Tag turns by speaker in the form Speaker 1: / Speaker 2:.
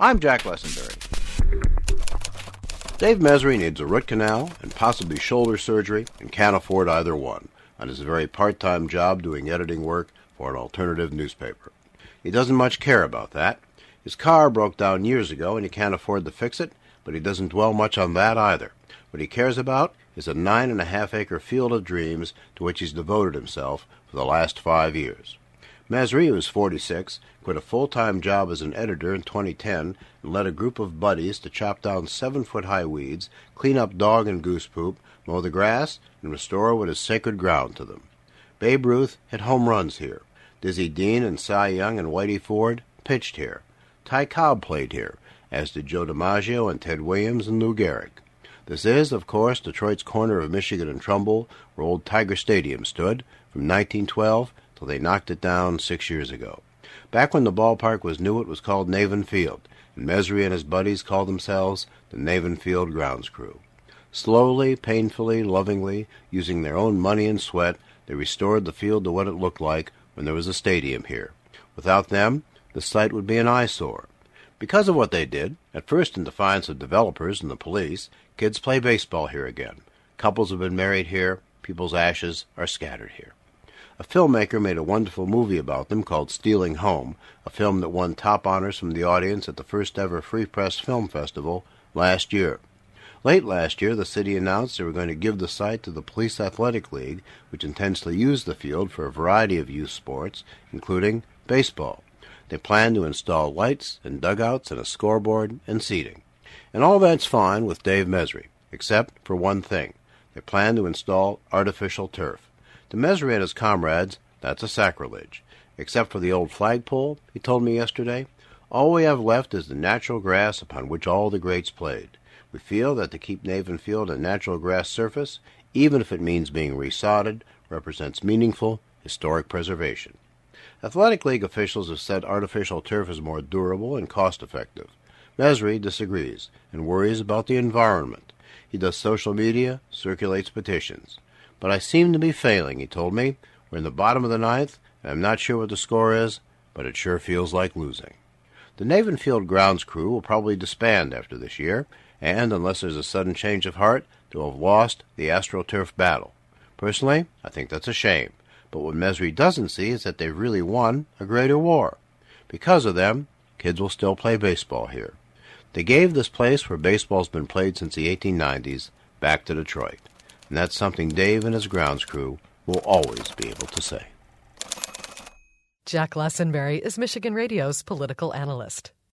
Speaker 1: I'm Jack Lessenberry. Dave Mesry needs a root canal and possibly shoulder surgery and can't afford either one on his very part-time job doing editing work for an alternative newspaper. He doesn't much care about that. His car broke down years ago and he can't afford to fix it, but he doesn't dwell much on that either. What he cares about is a 9.5-acre field of dreams to which he's devoted himself for the last 5 years. Mesry, who is 46, quit a full-time job as an editor in 2010 and led a group of buddies to chop down 7-foot-high weeds, clean up dog and goose poop, mow the grass, and restore what is sacred ground to them. Babe Ruth hit home runs here. Dizzy Dean and Cy Young and Whitey Ford pitched here. Ty Cobb played here, as did Joe DiMaggio and Ted Williams and Lou Gehrig. This is, of course, Detroit's corner of Michigan and Trumbull, where old Tiger Stadium stood, from 1912 till they knocked it down 6 years ago. Back when the ballpark was new, it was called Navin Field, and Mesry and his buddies called themselves the Navin Field Grounds Crew. Slowly, painfully, lovingly, using their own money and sweat, they restored the field to what it looked like when there was a stadium here. Without them, the site would be an eyesore. Because of what they did, at first in defiance of developers and the police, kids play baseball here again. Couples have been married here. People's ashes are scattered here. A filmmaker made a wonderful movie about them called Stealing Home, a film that won top honors from the audience at the first-ever Free Press Film Festival last year. Late last year, the city announced they were going to give the site to the Police Athletic League, which intends to use the field for a variety of youth sports, including baseball. They plan to install lights and dugouts and a scoreboard and seating. And all that's fine with Dave Mesry, except for one thing. They plan to install artificial turf. To Mesry and his comrades, that's a sacrilege. Except for the old flagpole, he told me yesterday, all we have left is the natural grass upon which all the greats played. We feel that to keep Navin Field a natural grass surface, even if it means being resodded, represents meaningful, historic preservation. Athletic League officials have said artificial turf is more durable and cost-effective. Mesry disagrees and worries about the environment. He does social media, circulates petitions. But I seem to be failing, he told me. We're in the bottom of the ninth, and I'm not sure what the score is, but it sure feels like losing. The Navin Field Grounds Crew will probably disband after this year, and, unless there's a sudden change of heart, they'll have lost the AstroTurf battle. Personally, I think that's a shame. But what Mesry doesn't see is that they've really won a greater war. Because of them, kids will still play baseball here. They gave this place where baseball's been played since the 1890s back to Detroit. And that's something Dave and his grounds crew will always be able to say.
Speaker 2: Jack Lessenberry is Michigan Radio's political analyst.